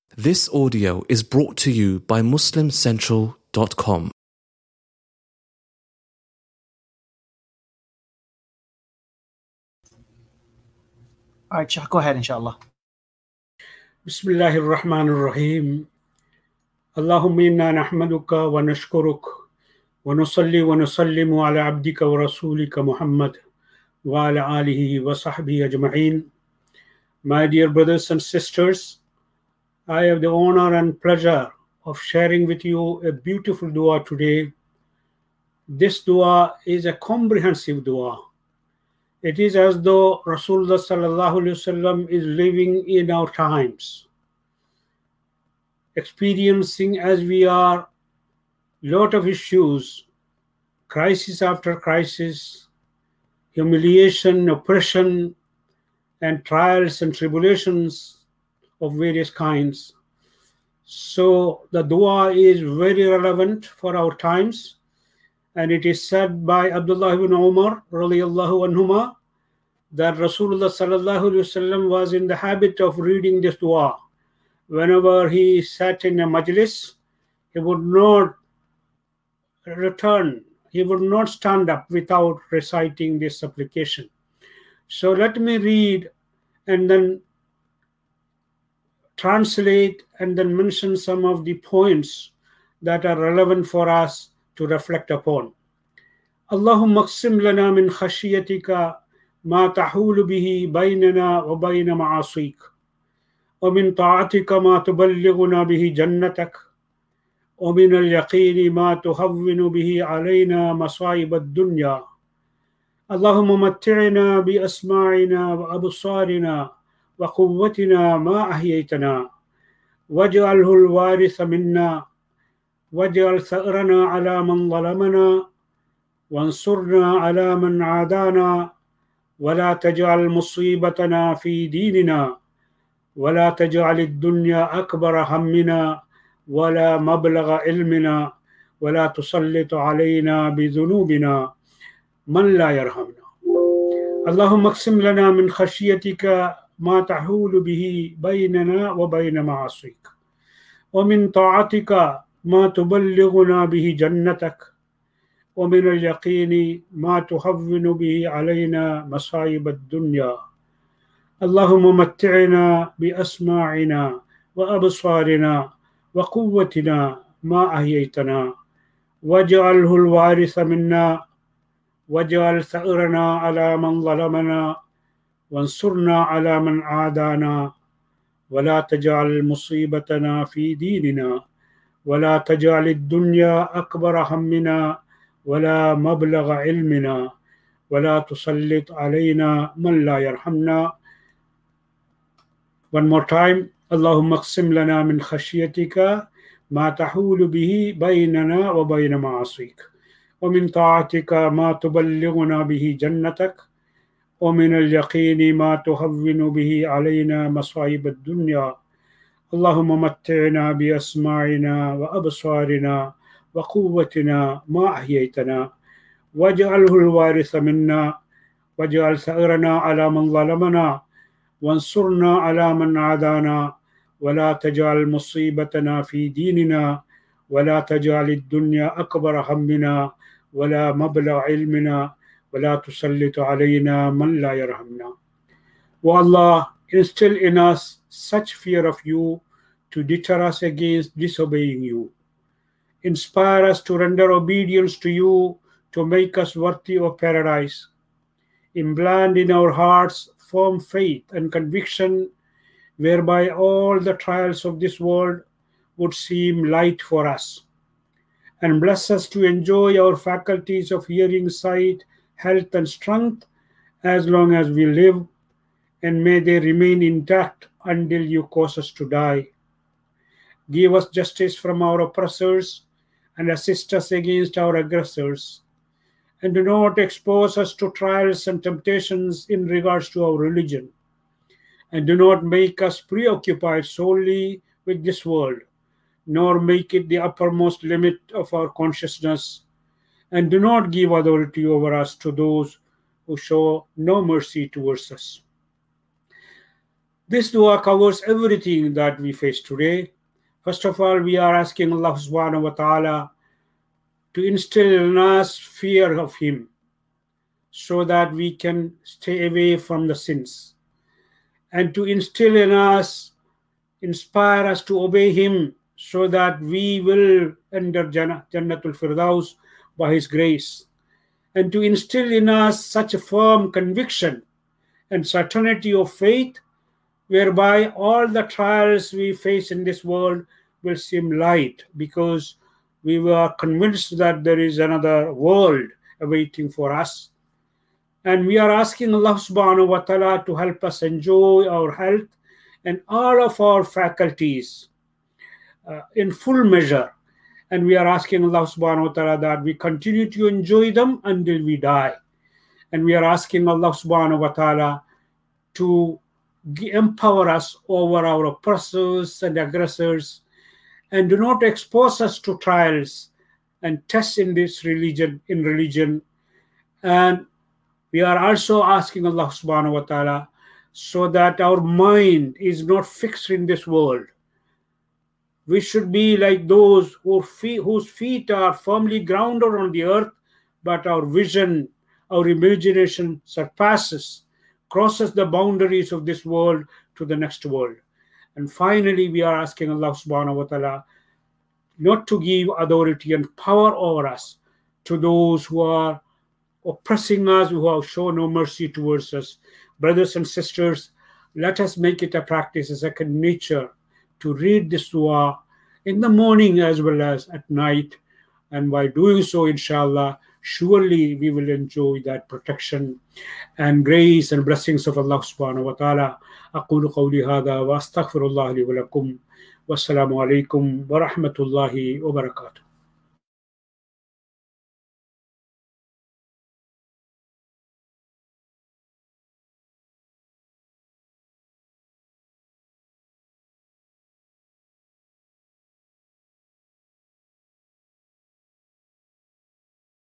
This audio is brought to you by MuslimCentral.com. All right, Shah, go ahead, inshallah. Bismillahir Rahmanir Rahim. Allahumma inna nahmaduka wa nashkuruk wa nusalli wa nusallimu ala abdika wa rasulika Muhammad wa ala alihi wa sahbihi ajma'in. My dear brothers and sisters, I have the honor and pleasure of sharing with you a beautiful dua today. This dua is a comprehensive dua. It is as though Rasulullah sallallahu alaihi wasallam is living in our times, experiencing as we are lot of issues, crisis after crisis, humiliation, oppression, and trials and tribulations of various kinds. So the dua is very relevant for our times. And it is said by Abdullah ibn Umar radiallahu anhuma that Rasulullah sallallahu alaihi wasallam was in the habit of reading this dua. Whenever he sat in a majlis, he would not return, he would not stand up without reciting this supplication. So let me read and then translate and then mention some of the points that are relevant for us to reflect upon. Allahumma qsim lana min khashiyatika ma tahulu bihi baynana wa bayna ma'asik wa min ta'atika ma tuballighuna bihi jannatak wa min al-yaqini ma tuhawwinu bihi alayna masa'ib ad-dunya. Allahumma matti'na bi asma'ina wa absarina wa quwwatina ma ahyaytana waj'alhu al-waritha minna واجعل ثأرنا على من ظلمنا وانصرنا على من عادانا ولا تجعل مصيبتنا في ديننا ولا تجعل الدنيا أكبر همنا ولا مبلغ علمنا ولا تسلط علينا بذنوبنا من لا يرحمنا. اللهم اقسم لنا من خشيتك ما تحول به بيننا وبين معاصيك ومن طاعتك ما تبلغنا به جنتك ومن اليقين ما تهون به علينا مصائب الدنيا. اللهم متعنا بأسماعنا وأبصارنا وقوتنا ما أحييتنا واجعله الوارث منا واجعل ثأرنا على من ظلمنا وانصرنا على من عادانا ولا تجعل مصيبتنا في ديننا ولا تجعل الدنيا أكبر همنا ولا مبلغ علمنا ولا تسلط علينا من لا يرحمنا. One more time. اللهم اقسم لنا من خشيتك ما تحول به بيننا وبين معاصيك ومن طاعتك ما تبلغنا به جنتك ومن اليقين ما تهون به علينا مصائب الدنيا. اللهم متعنا بأسماعنا وأبصارنا وقوتنا ما أحييتنا واجعله الوارث منا واجعل ثأرنا على من ظلمنا وانصرنا على من عادانا ولا تجعل مصيبتنا في ديننا ولا تجعل الدنيا أكبر همنا ولا مبلغ علمنا ولا تسلط علينا من لا يرحمنا. O Allah, instill in us such fear of you to deter us against disobeying you. Inspire us to render obedience to you to make us worthy of paradise. Implant in our hearts firm faith and conviction whereby all the trials of this world would seem light for us. And bless us to enjoy our faculties of hearing, sight, health and strength as long as we live, and may they remain intact until you cause us to die. Give us justice from our oppressors and assist us against our aggressors. And do not expose us to trials and temptations in regards to our religion. And do not make us preoccupied solely with this world, nor make it the uppermost limit of our consciousness. And do not give authority over us to those who show no mercy towards us. This dua covers everything that we face today. First of all, we are asking Allah subhanahu wa ta'ala to instill in us fear of Him so that we can stay away from the sins, and to instill in us, inspire us to obey Him so that we will enter Jannatul Firdaus by His grace, and to instill in us such a firm conviction and certainty of faith whereby all the trials we face in this world will seem light, because we were convinced that there is another world awaiting for us. And we are asking Allah subhanahu wa ta'ala to help us enjoy our health and all of our faculties in full measure. And we are asking Allah subhanahu wa ta'ala that we continue to enjoy them until we die. And we are asking Allah subhanahu wa ta'ala to empower us over our oppressors and aggressors, and do not expose us to trials and tests in religion. And we are also asking Allah subhanahu wa ta'ala so that our mind is not fixed in this world. We should be like those whose feet are firmly grounded on the earth, but our vision, our imagination crosses the boundaries of this world to the next world. And finally, we are asking Allah subhanahu wa ta'ala not to give authority and power over us to those who are oppressing us, who have shown no mercy towards us. Brothers and sisters, let us make it a practice, a second nature, to read this dua in the morning as well as at night. And by doing so, inshallah, surely we will enjoy that protection and grace and blessings of Allah subhanahu wa ta'ala. أقول قولي هذا وأستغفر الله لي ولكم والسلام عليكم ورحمة الله وبركاته.